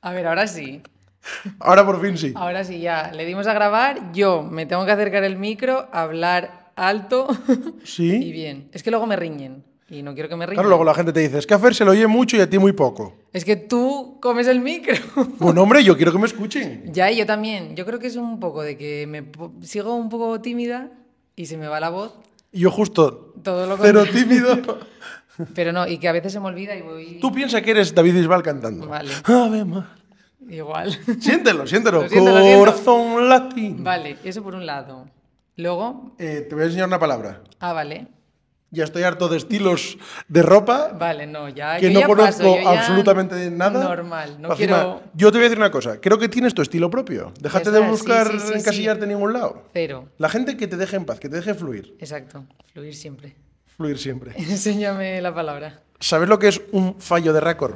A ver, ahora sí. Ahora por fin sí. Ahora sí, ya. Le dimos a grabar. Yo me tengo que acercar el micro, hablar alto y Sí. bien. Es que luego me riñen. Y no quiero que me Claro, luego riñan. la gente te dice, es que a Fer se lo oye mucho y a ti muy poco. Es que tú comes el micro. Bueno, hombre, yo quiero que me escuchen. Ya, y yo también. Yo creo que es un poco de que sigo un poco tímida y se me va la voz. Y yo justo, Todo lo cero contrario. tímido. Pero no, y que a veces se me olvida y voy. Tú piensas que eres David Bisbal cantando. Vale, Ave María. igual. Siéntelo, siéntelo. Lo siento, lo siento. Corazón latín. Vale, eso por un lado. Luego. Te voy a enseñar una palabra. Ah, vale. Ya estoy harto de estilos de ropa Vale, no, ya. que Yo no ya conozco paso, yo ya absolutamente nada. normal, no Encima, quiero. yo te voy a decir una cosa. Creo que tienes tu estilo propio. Déjate de está, sí, buscar sí, sí, encasillarte sí. en ningún lado. Cero. La gente que te deje en paz, que te deje fluir. Exacto. Fluir siempre. Fluir siempre. Enséñame la palabra. ¿Sabes lo que es un fallo de récord?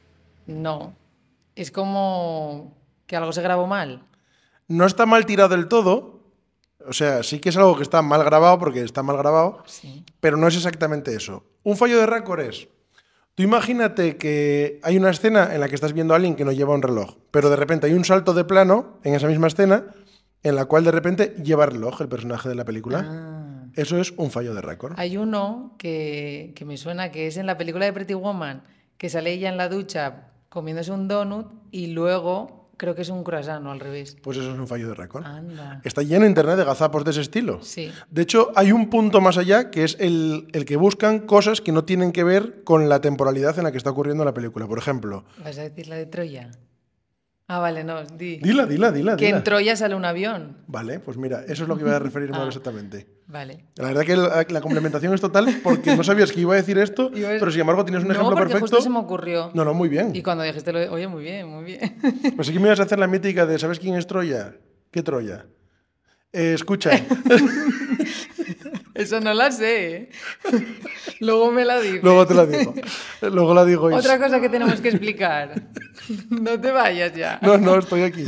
No. Es como que algo se grabó mal. No está mal tirado del todo. O sea, sí que es algo que está mal grabado porque está mal grabado, Sí. pero no es exactamente eso. Un fallo de récord es, tú imagínate que hay una escena en la que estás viendo a alguien que no lleva un reloj, pero de repente hay un salto de plano en esa misma escena en la cual de repente lleva reloj el personaje de la película. Ah. Eso es un fallo de récord. Hay uno que me suena que es en la película de Pretty Woman, que sale ella en la ducha comiéndose un donut y luego creo que es un croissant o al revés. Pues eso es un fallo de récord. Anda. Está lleno internet de gazapos de ese estilo. Sí. De hecho, hay un punto más allá que es el que buscan cosas que no tienen que ver con la temporalidad en la que está ocurriendo la película. Por ejemplo, ¿Vas a decir la de Troya? Ah, vale, no, di. dila. Que en Dila. Troya sale un avión. Vale, pues mira, eso es lo que iba a referirme ahora Ah. exactamente. Vale. La verdad que la complementación es total porque no sabías que iba a decir esto, pero sin embargo tienes un No, ejemplo porque perfecto. justo se me ocurrió. No, muy bien. Y cuando dijiste oye, muy bien, muy bien. Pues aquí me ibas a hacer la mítica de ¿sabes quién es Troya? ¿Qué Troya? Escucha, Eso no la sé, ¿eh? Luego me la dices. luego te la digo. Luego la digo. Otra cosa que tenemos que explicar. No te vayas ya. No, estoy aquí.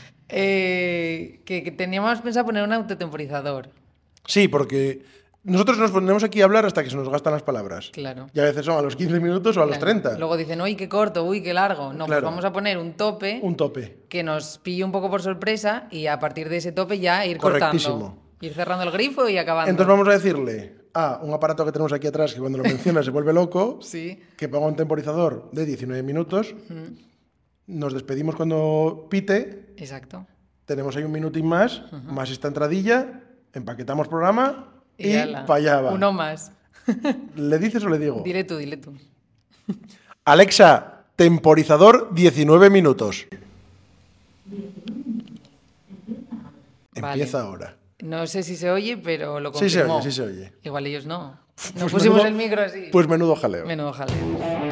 Que teníamos pensado poner un autotemporizador. Sí, porque nosotros nos ponemos aquí a hablar hasta que se nos gastan las palabras. Claro. Y a veces son a los 15 minutos o a los Claro. 30. Luego dicen, uy, qué corto, uy, qué largo. No, Claro. pues vamos a poner un tope Un tope. que nos pille un poco por sorpresa y a partir de ese tope ya ir Correctísimo. cortando. Ir cerrando el grifo y acabando. Entonces vamos a decirle a un aparato que tenemos aquí atrás que cuando lo menciona se vuelve loco, Sí. que ponga un temporizador de 19 minutos. Nos despedimos cuando pite. Exacto. Tenemos ahí un minutín más, más esta entradilla, empaquetamos programa y ala, para allá va. Uno más. ¿Le dices o le digo? Dile tú, dile tú. Alexa, temporizador 19 minutos. Vale. Empieza ahora. No sé si se oye, pero lo Sí se confirmó. oye, sí se oye. Igual ellos no. No Pues pusimos menudo- el micro así. Pues menudo jaleo. Menudo jaleo.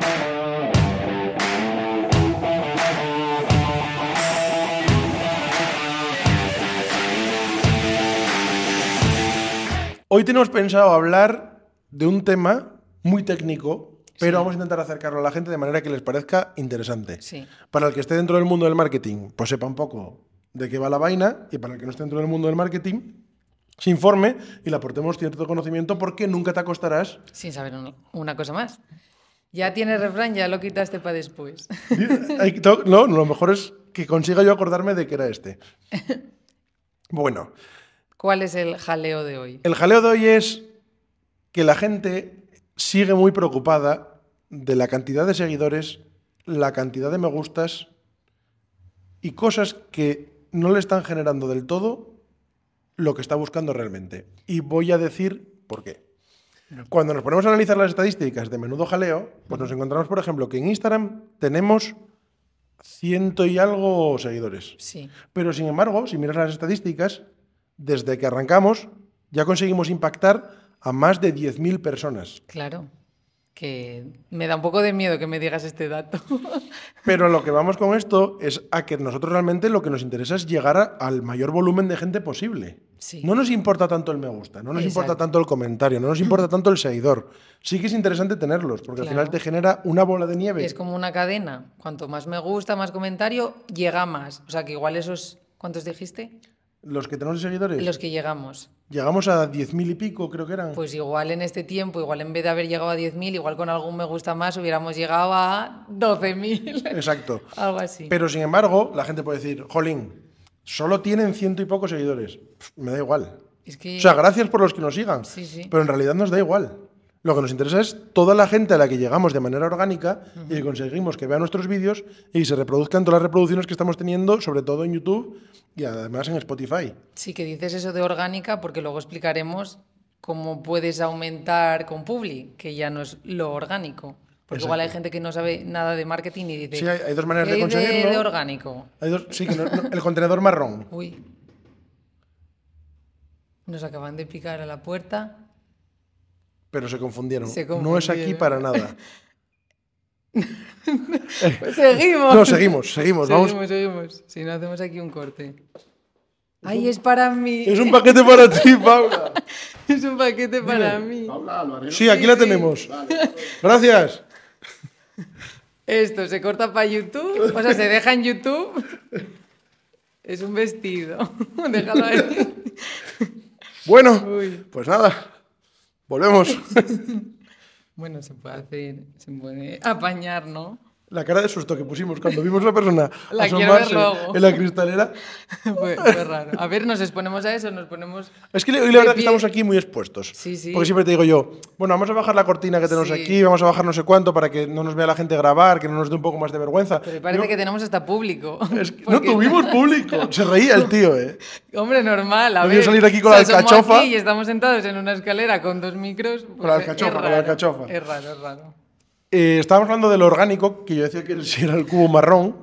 Hoy tenemos pensado hablar de un tema muy técnico, pero vamos a intentar acercarlo a la gente de manera que les parezca interesante. Sí. Para el que esté dentro del mundo del marketing, pues sepa un poco de qué va la vaina, y para el que no esté dentro del mundo del marketing, se informe y le aportemos cierto conocimiento porque nunca te acostarás. Sin saber una cosa más. Ya tienes refrán, ya lo quitaste para después. No, lo mejor es que consiga yo acordarme de que era este. Bueno, ¿Cuál es el jaleo de hoy? el jaleo de hoy es que la gente sigue muy preocupada de la cantidad de seguidores, la cantidad de me gustas y cosas que no le están generando del todo lo que está buscando realmente. Y voy a decir por qué. Cuando nos ponemos a analizar las estadísticas de menudo jaleo, pues nos encontramos, por ejemplo, que en Instagram tenemos 100 y algo seguidores. Sí. Pero sin embargo, si miras las estadísticas, desde que arrancamos ya conseguimos impactar a más de 10.000 personas. Claro. Que me da un poco de miedo que me digas este dato. Pero a lo que vamos con esto es a que nosotros realmente lo que nos interesa es llegar al mayor volumen de gente posible. Sí. No nos importa tanto el me gusta, no nos importa Exacto. tanto el comentario, no nos importa tanto el seguidor. Sí que es interesante tenerlos, porque al Claro. final te genera una bola de nieve. Es como una cadena. Cuanto más me gusta, más comentario, llega más. O sea que igual esos... ¿Cuántos dijiste? los que tenemos de seguidores. Los que llegamos. Llegamos a 10.000 y pico, creo que eran. Pues igual en este tiempo, igual en vez de haber llegado a 10.000, igual con algún me gusta más hubiéramos llegado a 12.000. Exacto. Algo así. Pero sin embargo, la gente puede decir, jolín, solo tienen 100 y pocos seguidores. Me da igual. Es que... O sea, gracias por los que nos sigan. Sí. Pero en realidad nos da igual. Lo que nos interesa es toda la gente a la que llegamos de manera orgánica y que conseguimos que vean nuestros vídeos y se reproduzcan todas las reproducciones que estamos teniendo, sobre todo en YouTube y además en Spotify. Sí, que dices eso de orgánica porque luego explicaremos cómo puedes aumentar con Publi, que ya no es lo orgánico. Porque Exacto. igual hay gente que no sabe nada de marketing y dice... Sí, hay dos maneras ¿qué de hay conseguirlo. de orgánico? Sí, que el contenedor marrón. Uy. Nos acaban de picar a la puerta. Pero se confundieron. Se No es aquí confundieron. para nada. Pues seguimos. No, seguimos. Vamos. Seguimos. Si no, hacemos aquí un corte. ¡Ay, es para mí! Es un paquete para ti, Paula. Es un paquete para mí. Sí, aquí la tenemos. Gracias. Esto se corta para YouTube, o sea, se deja en YouTube. Es un vestido. Déjalo ahí. Bueno, Uy. pues nada. Volvemos. Bueno, se puede apañar, ¿no? La cara de susto que pusimos cuando vimos a la persona La quiero ver asomarse luego. en la cristalera. Fue raro. A ver, nos exponemos a eso, nos ponemos... Es que hoy la verdad que pie. estamos aquí muy expuestos. Sí. Porque siempre te digo yo, bueno, vamos a bajar la cortina que tenemos Sí. aquí, vamos a bajar no sé cuánto para que no nos vea la gente grabar, que no nos dé un poco más de vergüenza. Pero parece Yo- que tenemos hasta público. es que no Porque- tuvimos público. Se reía el tío, ¿eh? Hombre, normal. A Debió ver, salir aquí con la somos alcachofa. aquí y estamos sentados en una escalera con 2 micros. Pues Con la alcachofa, es con la raro. alcachofa. Es raro. Estábamos hablando de lo orgánico, que yo decía que si era el cubo marrón.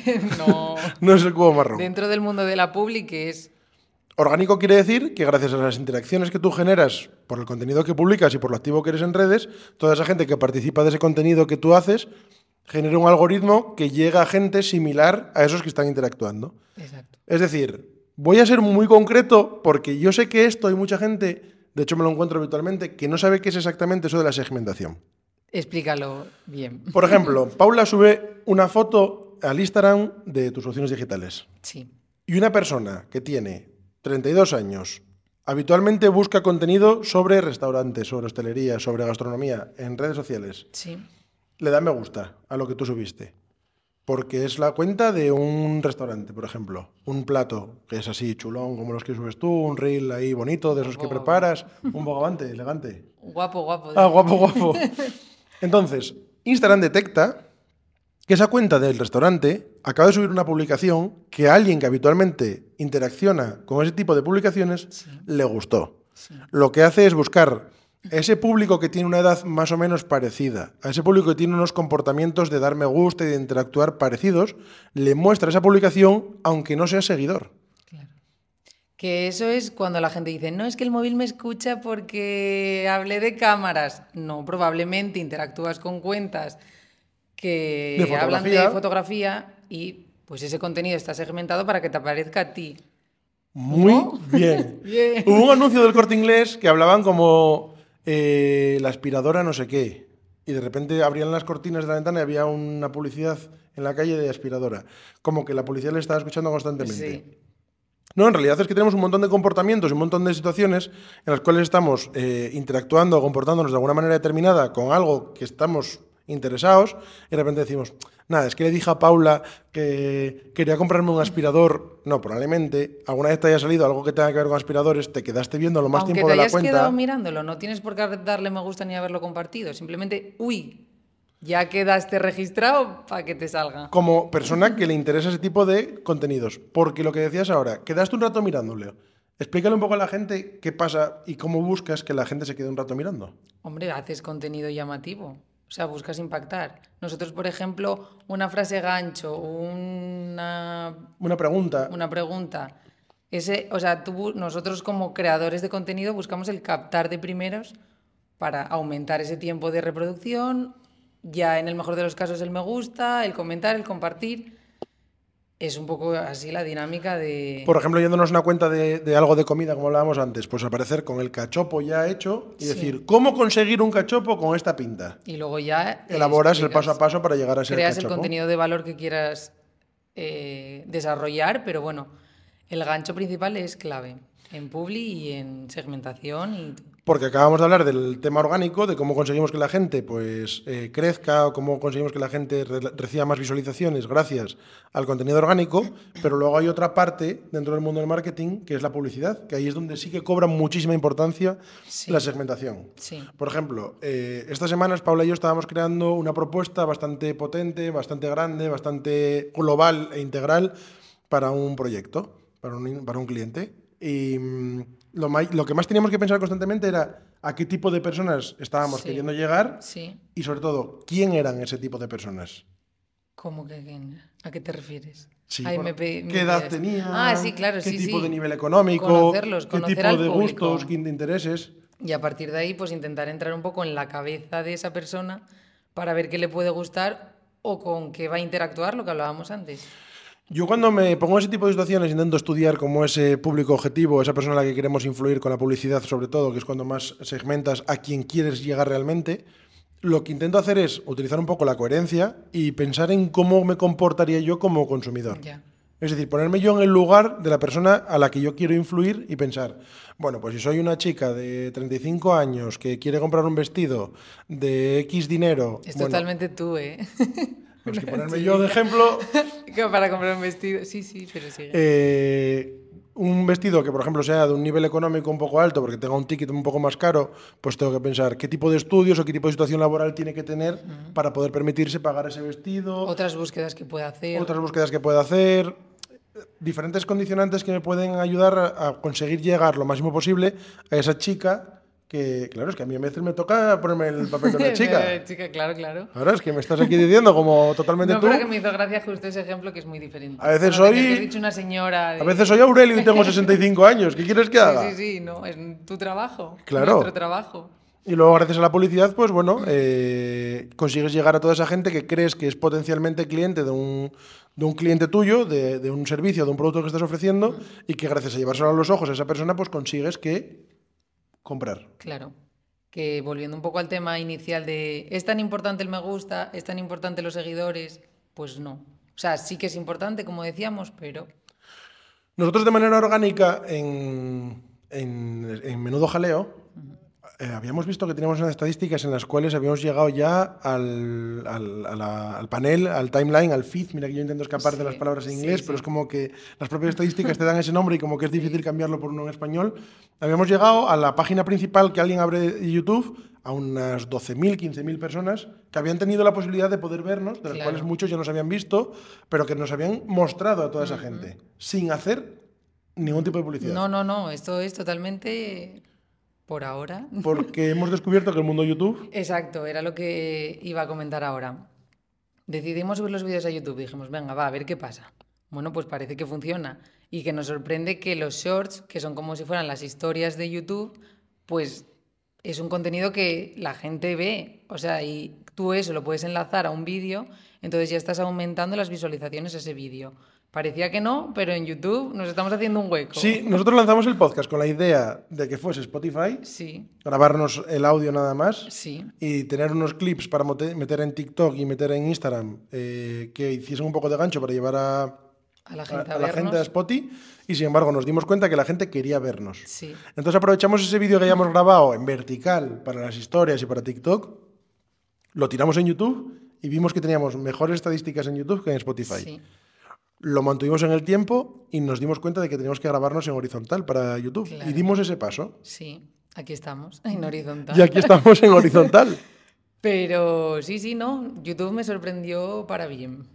No. No es el cubo marrón. Dentro del mundo de la publi, que es... Orgánico quiere decir que gracias a las interacciones que tú generas por el contenido que publicas y por lo activo que eres en redes, toda esa gente que participa de ese contenido que tú haces genera un algoritmo que llega a gente similar a esos que están interactuando. Exacto. Es decir, voy a ser muy concreto porque yo sé que esto hay mucha gente, de hecho me lo encuentro habitualmente, que no sabe qué es exactamente eso de la segmentación. Explícalo bien. Por ejemplo, Paula sube una foto al Instagram de tus opciones digitales. Sí. Y una persona que tiene 32 años habitualmente busca contenido sobre restaurantes, sobre hostelería, sobre gastronomía en redes sociales. Sí. Le da me gusta a lo que tú subiste. Porque es la cuenta de un restaurante, por ejemplo. Un plato que es así chulón como los que subes tú, un reel ahí bonito de esos que preparas, un bogavante, elegante. Guapo. Ah, guapo. Entonces, Instagram detecta que esa cuenta del restaurante acaba de subir una publicación que a alguien que habitualmente interacciona con ese tipo de publicaciones le gustó. Sí. Lo que hace es buscar a ese público que tiene una edad más o menos parecida, a ese público que tiene unos comportamientos de dar me gusta y de interactuar parecidos, le muestra esa publicación aunque no sea seguidor. Claro. Que eso es cuando la gente dice, no, es que el móvil me escucha porque hablé de cámaras. No, probablemente interactúas con cuentas que De hablan fotografía. de fotografía y pues ese contenido está segmentado para que te aparezca a ti. Muy ¿No? bien. Bien. Hubo un anuncio del Corte Inglés que hablaban como la aspiradora no sé qué. Y de repente abrían las cortinas de la ventana y había una publicidad en la calle de aspiradora. Como que la policía le estaba escuchando constantemente. Sí. No, en realidad es que tenemos un montón de comportamientos y un montón de situaciones en las cuales estamos interactuando o comportándonos de alguna manera determinada con algo que estamos interesados y de repente decimos, nada, es que le dije a Paula que quería comprarme un aspirador. No, probablemente alguna vez te haya salido algo que tenga que ver con aspiradores, te quedaste viendo lo más Aunque tiempo te de la hayas cuenta. quedado mirándolo, no tienes por qué darle me gusta ni haberlo compartido. Simplemente, uy, ya quedaste registrado para que te salga. Como persona que le interesa ese tipo de contenidos. Porque lo que decías ahora, quedaste un rato mirándole. Explícale un poco a la gente qué pasa y cómo buscas que la gente se quede un rato mirando. Hombre, haces contenido llamativo. O sea, buscas impactar. Nosotros, por ejemplo, una frase gancho, una Una pregunta. O sea, nosotros como creadores de contenido buscamos el captar de primeros para aumentar ese tiempo de reproducción. Ya en el mejor de los casos el me gusta, el comentar, el compartir. Es un poco así la dinámica de... Por ejemplo, yéndonos a una cuenta de algo de comida, como hablábamos antes, pues aparecer con el cachopo ya hecho y Sí. decir, ¿cómo conseguir un cachopo con esta pinta? Y luego ya... Elaboras el explicas, paso a paso para llegar a ese creas cachopo. el contenido de valor que quieras desarrollar, pero bueno, El gancho principal es clave en Publi y en segmentación y... Porque acabamos de hablar del tema orgánico, de cómo conseguimos que la gente pues, crezca o cómo conseguimos que la gente reciba más visualizaciones gracias al contenido orgánico, pero luego hay otra parte dentro del mundo del marketing que es la publicidad, que ahí es donde sí que cobra muchísima importancia la segmentación. Sí. Por ejemplo, estas semanas Paula y yo estábamos creando una propuesta bastante potente, bastante grande, bastante global e integral para un proyecto, para un cliente. Y lo que más teníamos que pensar constantemente era a qué tipo de personas estábamos queriendo llegar y sobre todo, quién eran ese tipo de personas. ¿Cómo que quién? ¿A qué te refieres? Sí, ¿qué edad tenían? Sí, claro, ¿Qué tipo de nivel económico? ¿Qué tipo de gustos? ¿Qué de intereses? Y a partir de ahí, pues intentar entrar un poco en la cabeza de esa persona para ver qué le puede gustar o con qué va a interactuar, lo que hablábamos antes. Yo cuando me pongo en ese tipo de situaciones intento estudiar como ese público objetivo, esa persona a la que queremos influir con la publicidad sobre todo, que es cuando más segmentas a quien quieres llegar realmente. Lo que intento hacer es utilizar un poco la coherencia y pensar en cómo me comportaría yo como consumidor. Ya. Es decir, ponerme yo en el lugar de la persona a la que yo quiero influir y pensar, bueno, pues si soy una chica de 35 años que quiere comprar un vestido de X dinero... Es totalmente tú, ¿eh? Pues que ponerme yo de ejemplo... Para comprar un vestido, sí, pero sigue. Un vestido que, por ejemplo, sea de un nivel económico un poco alto, porque tenga un ticket un poco más caro, pues tengo que pensar qué tipo de estudios o qué tipo de situación laboral tiene que tener para poder permitirse pagar ese vestido. Otras búsquedas que pueda hacer. Diferentes condicionantes que me pueden ayudar a conseguir llegar lo máximo posible a esa chica que, claro, es que a mí a veces me toca ponerme el papel de una chica. Claro. Ahora es que me estás aquí diciendo como totalmente tú. No, pero que me hizo gracia justo ese ejemplo que es muy diferente. A veces has dicho una señora a veces soy Aurelio y tengo 65 años. ¿Qué quieres que haga? Sí, no, es tu trabajo. Claro. Nuestro trabajo. Y luego, gracias a la publicidad, pues bueno, consigues llegar a toda esa gente que crees que es potencialmente cliente de un cliente tuyo, de un servicio, de un producto que estás ofreciendo, y que gracias a llevárselo a los ojos a esa persona, pues consigues que comprar. Claro. Que volviendo un poco al tema inicial de ¿es tan importante el me gusta? ¿Es tan importante los seguidores? Pues no. O sea, sí que es importante, como decíamos, pero... Nosotros de manera orgánica en Menudo Jaleo, habíamos visto que teníamos unas estadísticas en las cuales habíamos llegado ya al panel, al timeline, al feed. Mira que yo intento escapar de las palabras en inglés, pero es como que las propias estadísticas te dan ese nombre y como que es difícil cambiarlo por uno en español. Habíamos llegado a la página principal que alguien abre de YouTube, a unas 12.000, 15.000 personas que habían tenido la posibilidad de poder vernos, de las cuales muchos ya nos habían visto, pero que nos habían mostrado a toda esa gente, sin hacer ningún tipo de publicidad. No, esto es totalmente... Por ahora. Porque hemos descubierto que el mundo YouTube... Exacto, era lo que iba a comentar ahora. Decidimos subir los vídeos a YouTube. Dijimos, venga, va, a ver qué pasa. Bueno, pues parece que funciona. Y que nos sorprende que los shorts, que son como si fueran las historias de YouTube, pues es un contenido que la gente ve. O sea, y tú eso lo puedes enlazar a un vídeo, entonces ya estás aumentando las visualizaciones a ese vídeo. Parecía que no, pero en YouTube nos estamos haciendo un hueco. Sí, nosotros lanzamos el podcast con la idea de que fuese Spotify, grabarnos el audio nada más y tener unos clips para meter en TikTok y meter en Instagram que hiciesen un poco de gancho para llevar a la gente a Spotify, y sin embargo nos dimos cuenta que la gente quería vernos. Sí. Entonces aprovechamos ese vídeo que hayamos grabado en vertical para las historias y para TikTok, lo tiramos en YouTube y vimos que teníamos mejores estadísticas en YouTube que en Spotify. Sí. Lo mantuvimos en el tiempo y nos dimos cuenta de que teníamos que grabarnos en horizontal para YouTube. Claro. Y dimos ese paso. Sí, aquí estamos, en horizontal. Y aquí estamos en horizontal. Pero sí, no. YouTube me sorprendió para bien.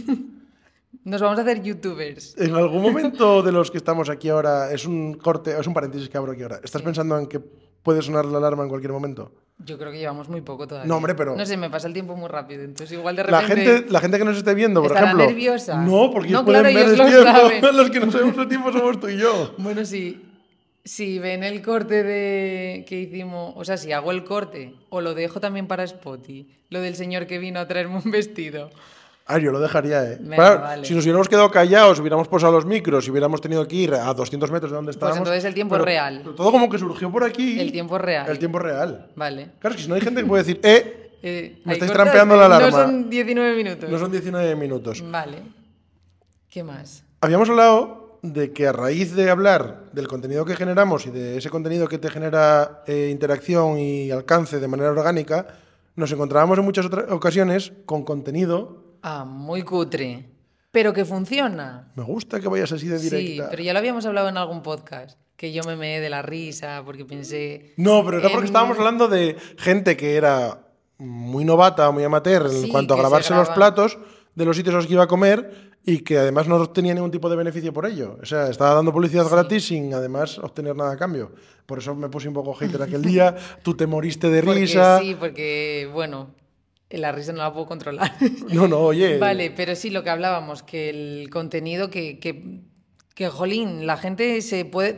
Nos vamos a hacer youtubers. En algún momento de los que estamos aquí ahora, es un corte, es un paréntesis que abro aquí ahora. ¿Estás pensando en que puede sonar la alarma en cualquier momento? Yo creo que llevamos muy poco todavía. No, hombre, pero... No sé, me pasa el tiempo muy rápido, entonces igual de repente... La gente que nos esté viendo, por estará ejemplo... nerviosa. No, porque no, pueden claro, ver ellos despiertos. Los que no sabemos el tiempo somos tú y yo. Bueno, sí. Si ven el corte que hicimos... O sea, si hago el corte o lo dejo también para Spotify, lo del señor que vino a traerme un vestido... Yo lo dejaría, Venga, claro, vale. Si nos hubiéramos quedado callados, hubiéramos posado los micros y hubiéramos tenido que ir a 200 metros de donde estábamos... Pues entonces el tiempo es real. Pero todo como que surgió por aquí. El tiempo es real. El tiempo es real. Vale. Claro, es que si no hay gente que puede decir, me estáis cortas, trampeando la alarma. No son 19 minutos. No son 19 minutos. Vale. ¿Qué más? Habíamos hablado de que a raíz de hablar del contenido que generamos y de ese contenido que te genera interacción y alcance de manera orgánica, nos encontrábamos en muchas otras ocasiones con contenido. Muy cutre. Pero que funciona. Me gusta que vayas así de directa. Sí, pero ya lo habíamos hablado en algún podcast. Que yo me meé de la risa porque pensé... No, pero era porque estábamos hablando de gente que era muy novata, muy amateur en Sí, cuanto a que se grabarse los graban. platos de los sitios a los que iba a comer y que además no tenía ningún tipo de beneficio por ello. O sea, estaba dando publicidad gratis sin además obtener nada a cambio. Por eso me puse un poco hater aquel día. Tú te moriste de risa. Sí, porque, bueno, la risa no la puedo controlar. No, oye. Vale, pero sí, lo que hablábamos, que el contenido que jolín, la gente se puede...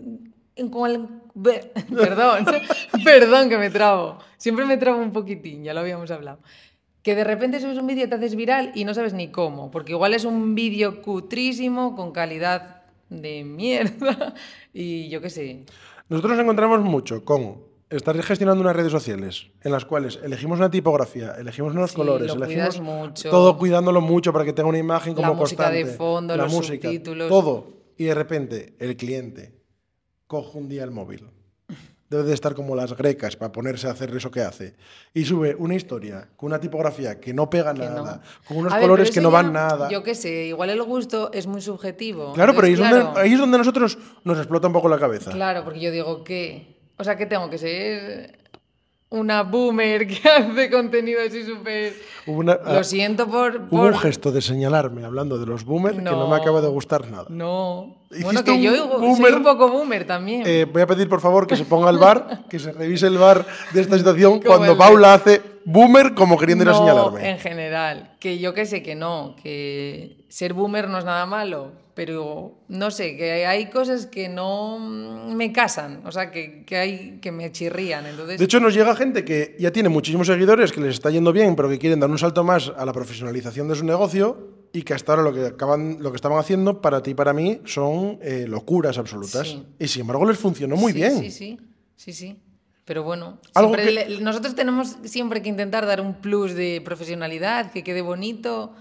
Perdón, perdón que me trabo. Siempre me trabo un poquitín, ya lo habíamos hablado. Que de repente subes un vídeo y te haces viral y no sabes ni cómo, porque igual es un vídeo cutrísimo, con calidad de mierda y yo qué sé. Nosotros nos encontramos mucho con estar gestionando unas redes sociales en las cuales elegimos una tipografía, elegimos unos Sí, colores, lo elegimos cuidas mucho. todo cuidándolo mucho para que tenga una imagen como La música constante. de fondo, la los música, subtítulos. todo. Y de repente el cliente coge un día el móvil. Debe de estar como las grecas para ponerse a hacer eso que hace. Y sube una historia con una tipografía que no pega nada, con unos A ver, colores pero que eso no ya, van nada. Yo qué sé, igual el gusto es muy subjetivo. Claro, pero Entonces, ahí es donde nosotros nos explota un poco la cabeza. Claro, porque yo digo, ¿qué? O sea, que tengo que ser una boomer que hace contenido así súper... Lo siento Hubo un gesto de señalarme hablando de los boomers que no me acaba de gustar nada. No. Hiciste Bueno, que yo soy un poco boomer también. Voy a pedir por favor que se ponga el bar, que se revise el bar de esta situación Como cuando el Paula hace boomer como queriendo ir a señalarme. En general, que yo que sé que no, que ser boomer no es nada malo, pero no sé, que hay cosas que no me casan, o sea, que me chirrían. Entonces... De hecho, nos llega gente que ya tiene muchísimos seguidores, que les está yendo bien, pero que quieren dar un salto más a la profesionalización de su negocio y que hasta ahora lo que estaban haciendo para ti y para mí son locuras absolutas. Sí. Y sin embargo les funcionó muy bien. Sí. Pero bueno, Algo nosotros tenemos siempre que intentar dar un plus de profesionalidad, que quede bonito.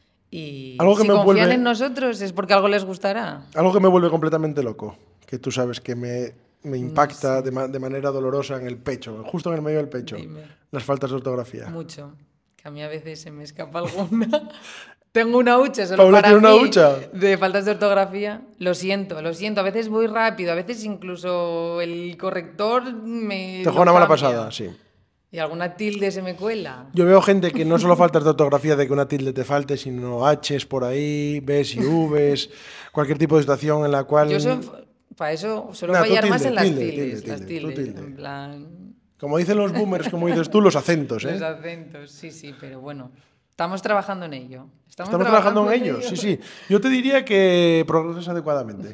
Y si confían en nosotros es porque algo les gustará. Algo que me vuelve completamente loco, que tú sabes que me impacta de manera dolorosa en el pecho, justo en el medio del pecho. Dime. Las faltas de ortografía. Mucho. Que a mí a veces se me escapa alguna. Tengo una hucha solo Paula para tiene mí una hucha de faltas de ortografía. Lo siento. A veces voy rápido, a veces incluso el corrector me... Te juega una mala pasada, sí. Y alguna tilde se me cuela. Yo veo gente que no solo faltas de ortografía de que una tilde te falte, sino H's por ahí, B's y V's, cualquier tipo de situación en la cual... Para eso suelo fallar más en las tildes. Tilde. En plan... Como dicen los boomers, como dices tú, los acentos, ¿eh? Los acentos, sí, pero bueno. Estamos trabajando en ello. Estamos trabajando en ello, sí. Yo te diría que progresas adecuadamente.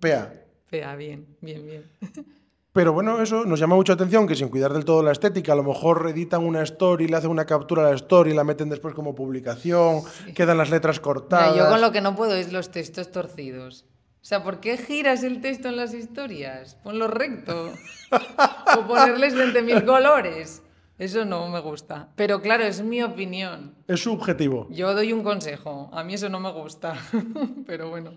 PA, bien. Pero bueno, eso nos llama mucho la atención, que sin cuidar del todo la estética, a lo mejor editan una story, le hacen una captura a la story, la meten después como publicación, quedan las letras cortadas... Mira, yo con lo que no puedo es los textos torcidos. O sea, ¿por qué giras el texto en las historias? Ponlo recto. O ponerles 20.000 colores. Eso no me gusta. Pero claro, es mi opinión. Es subjetivo. Yo doy un consejo. A mí eso no me gusta. Pero bueno.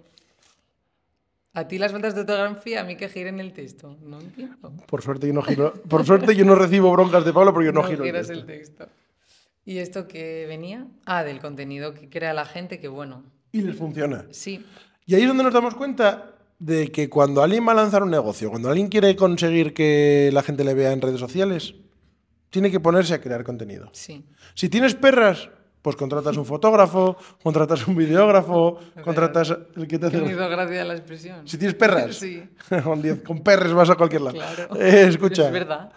A ti las faltas de ortografía, a mí que giren el texto. No entiendo. Por suerte yo no giro. Por suerte yo no recibo broncas de Pablo porque yo no giro el texto. ¿Y esto que venía? Del contenido que crea la gente, que bueno. Y les funciona. Sí. Y ahí es donde nos damos cuenta de que cuando alguien va a lanzar un negocio, cuando alguien quiere conseguir que la gente le vea en redes sociales, tiene que ponerse a crear contenido. Sí. Si tienes perras, pues contratas un fotógrafo, contratas un videógrafo, contratas el que te hace... Me hizo gracia la expresión. Si tienes perras, sí. con perres vas a cualquier lado. Claro. Escucha. Es verdad.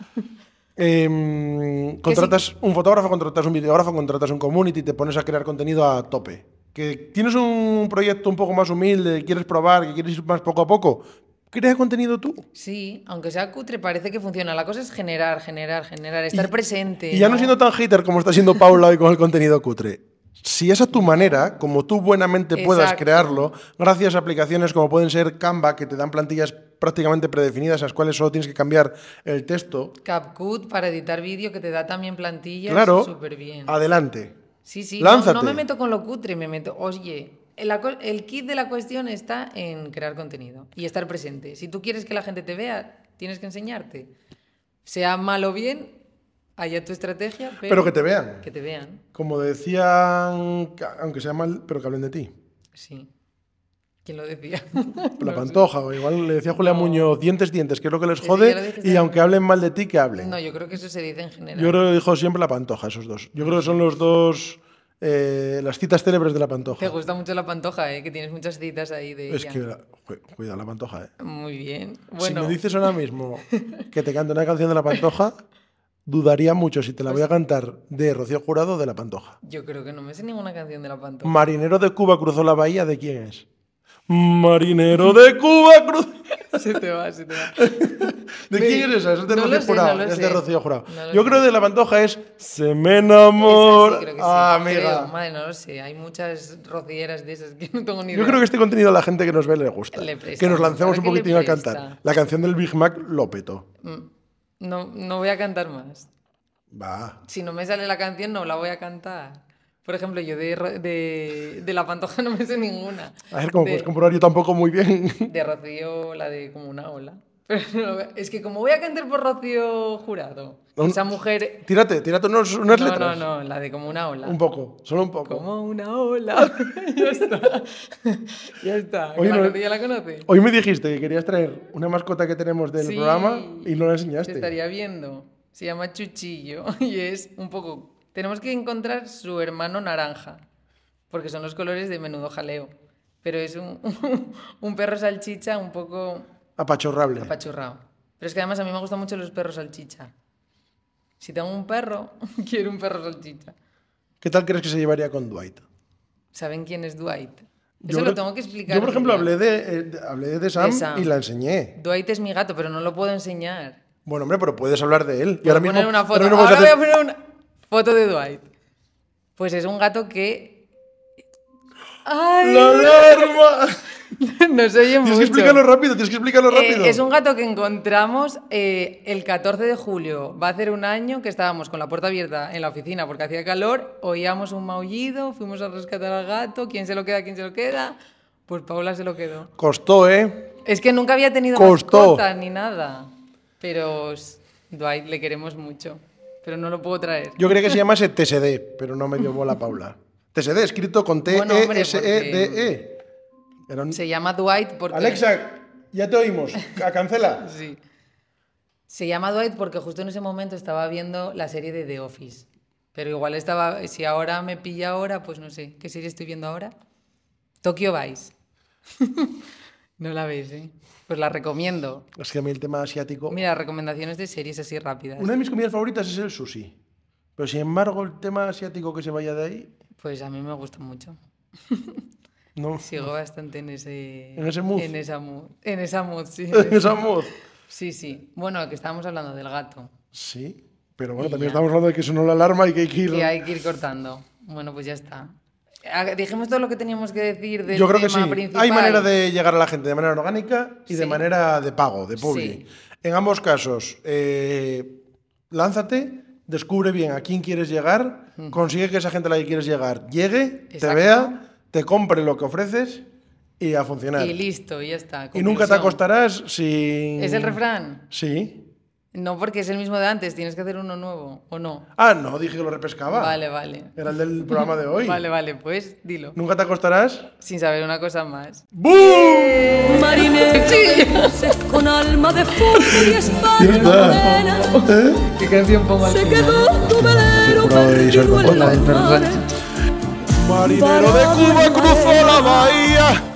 Contratas un fotógrafo, contratas un videógrafo, contratas un community y te pones a crear contenido a tope. Que tienes un proyecto un poco más humilde, quieres probar, que quieres ir más poco a poco, crea contenido tú. Sí, aunque sea cutre, parece que funciona. La cosa es generar, estar presente. Y ya no siendo tan hater como está siendo Paula hoy con el contenido cutre. Si es a tu manera, como tú buenamente puedas crearlo, gracias a aplicaciones como pueden ser Canva, que te dan plantillas prácticamente predefinidas, a las cuales solo tienes que cambiar el texto. CapCut para editar vídeo, que te da también plantillas. Claro, súper bien. Adelante. Sí, lánzate. No me meto con lo cutre, me meto... Oye, el kit de la cuestión está en crear contenido y estar presente. Si tú quieres que la gente te vea, tienes que enseñarte. Sea mal o bien, haya tu estrategia, pero que te vean. Que te vean. Como decían, aunque sea mal, pero que hablen de ti. Sí. ¿Quién lo decía? La Pantoja, o igual le decía Julia Muñoz, dientes, que es lo que les jode, y aunque hablen mal de ti, que hablen. No, yo creo que eso se dice en general. Yo creo que dijo siempre la Pantoja, esos dos. Yo creo que son los dos, las citas célebres de la Pantoja. Te gusta mucho la Pantoja, que tienes muchas citas ahí de Es ella. que, cuida la Pantoja, Muy bien. Bueno. Si me dices ahora mismo que te cante una canción de la Pantoja, dudaría mucho si te la voy a cantar de Rocío Jurado o de la Pantoja. Yo creo que no me sé ninguna canción de la Pantoja. Marinero de Cuba cruzó la bahía, ¿de quién es? Marinero de Cuba cruzó... Se te va. ¿De quién es esa? Es de no Rocío Jurado. No es sé. de Rocío Jurado. No Yo sé. creo que de la Pantoja es Se me enamora. Sí, creo que sí. Amiga. Creo. Madre, no lo sé. Hay muchas rocieras de esas que no tengo ni idea. Yo creo que este contenido a la gente que nos ve le gusta. Le presta, que nos lancemos claro un que poquitín a le presta. cantar. La canción del Big Mac lo petó. No voy a cantar más. Va. Si no me sale la canción, no la voy a cantar. Por ejemplo, yo de la Pantoja no me sé ninguna. A ver, como puedes comprobar, yo tampoco muy bien. De Rocío, la de Como una ola. Pero no, es que como voy a cantar por Rocío Jurado, esa mujer... Tírate unas letras. No, la de Como una ola. Un poco, solo un poco. Como una ola. Ya está. Ya está. Oye, ¿La no- gente ya la conoce? Hoy me dijiste que querías traer una mascota que tenemos del Sí. programa y no la Te enseñaste. estaría viendo. Se llama Chuchillo y es un poco... Tenemos que encontrar su hermano naranja, porque son los colores de Menudo Jaleo. Pero es un perro salchicha un poco Apachorrable. apachurrado. Pero es que además a mí me gustan mucho los perros salchicha. Si tengo un perro, quiero un perro salchicha. ¿Qué tal crees que se llevaría con Dwight? ¿Saben quién es Dwight? Yo Eso lo creo- tengo que explicar. Yo, por ejemplo, un día. hablé de Sam, De Sam. y la enseñé. Dwight es mi gato, pero no lo puedo enseñar. Bueno, hombre, pero puedes hablar de él. Y Voy ahora a mismo, poner una foto. ahora mismo Ahora puedes voy a hacer- poner una foto de Dwight. Pues es un gato que... ¡Ay! ¡La alarma! No se oye mucho. Tienes que explicarlo rápido, Es un gato que encontramos el 14 de julio. Va a hacer un año que estábamos con la puerta abierta en la oficina porque hacía calor, oíamos un maullido, fuimos a rescatar al gato. ¿Quién se lo queda? ¿Quién se lo queda? Pues Paula se lo quedó. Costó, ¿eh? Es que nunca había tenido Costó. mascota ni nada. Pero Dwight le queremos mucho. Pero no lo puedo traer. Yo creía que se llamase TSD, pero no me dio bola Paula. TSD, escrito con Bueno, hombre, T-E-S-E-D-E. Era un- Se llama Dwight porque... Alexa, ya te oímos. Cancela. Sí. Se llama Dwight porque justo en ese momento estaba viendo la serie de The Office. Pero igual estaba... Si ahora me pilla ahora, pues no sé. ¿Qué serie estoy viendo ahora? Tokyo Vice. No la ves, ¿eh? Pues la recomiendo. Es que a mí el tema asiático... Mira, recomendaciones de series así rápidas. Una de mis comidas favoritas es el sushi. Pero sin embargo, el tema asiático que se vaya de ahí... Pues a mí me gusta mucho. No. Sigo bastante en ese... ¿En ese mood? En esa mood. En esa mood, sí. Esa mood. Sí, sí. Bueno, que estábamos hablando del gato. Sí, pero bueno, Y también ya. estamos hablando de que sonó la alarma y que hay que ir... Que hay que ir cortando. Bueno, pues ya está. Dijimos todo lo que teníamos que decir del Yo creo que tema sí. principal. Hay manera de llegar a la gente de manera orgánica y de Sí. manera de pago, de publi. Sí. En ambos casos, lánzate, descubre bien a quién quieres llegar, consigue que esa gente a la que quieres llegar llegue, te Exacto. vea, te compre lo que ofreces y a funcionar. Y listo, y ya está. Y nunca te conclusión. acostarás sin... ¿Es el refrán? Sí. No, porque es el mismo de antes. Tienes que hacer uno nuevo, ¿o no? Ah, no, dije que lo repescaba. Vale, vale. Era el del programa de hoy. Vale, pues dilo. Nunca te acostarás. Sin saber una cosa más. ¡Bum! Marinero con alma de fuego y espalda morena, ¿Qué canción pongo al se final? quedó tu velero Jurado de Isabel perdido en Pantoja. la La del perro mar. Sánchez. Marinero de Cuba cruzó la bahía